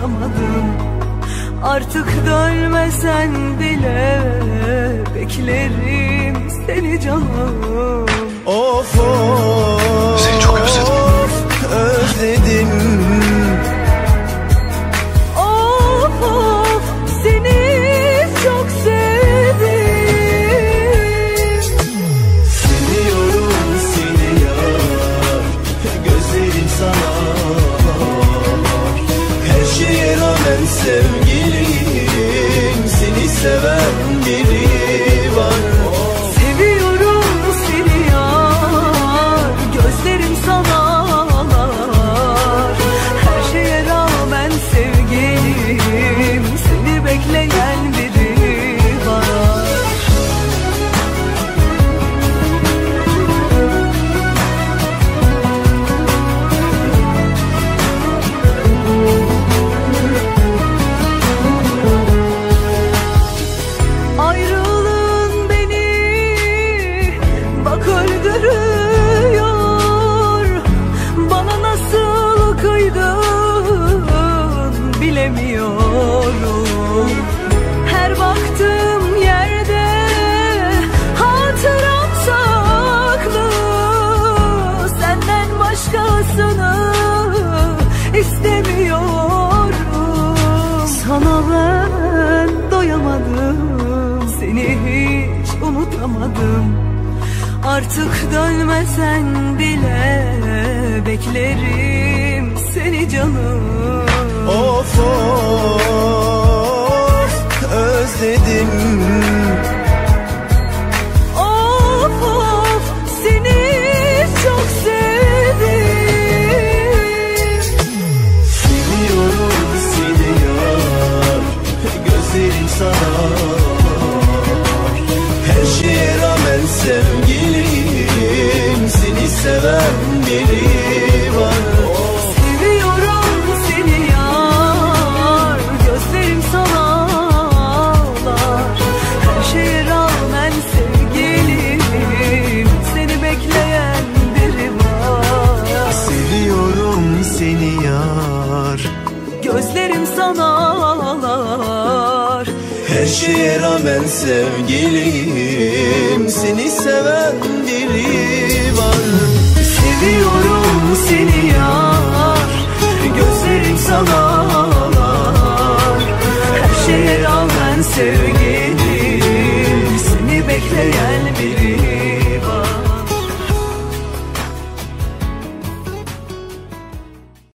unutamadım. Artık dönmesen bile beklerim seni canım. Of of, seni çok özledim. Özledim. Of of, seni çok sevdim. Seviyorum seni yar, gözlerim sana var. Her şeye rağmen sevgilim, seni seven biri var. Seviyorum seni yar, gözlerim sana ağlar. Her şeye rağmen sevgilim, seni bekleyen biri var. Ayrılığın beni bak öldürüyor. Bana nasıl kıydın bilemiyorum. Her baktığım yerde hatıram saklı. Senden başkasını istemiyorum. Sana ben doyamadım, seni hiç unutamadım. Artık dönmesen bile beklerim seni canım. Of of, özledim. Of of, seni çok sevdim. Seviyorum seni yar, gözlerim sana var. Her şeye rağmen sevgilim, seni seven biri var. Seviyorum seni yar, gözlerim sana ağlar. Her şeye rağmen sevgilim, seni bekleyen biri var. Seviyorum seni yar, Gözlerim sana ağlar. her şeye rağmen sevgilim, seni seven biri var. Seviyorum seni yar.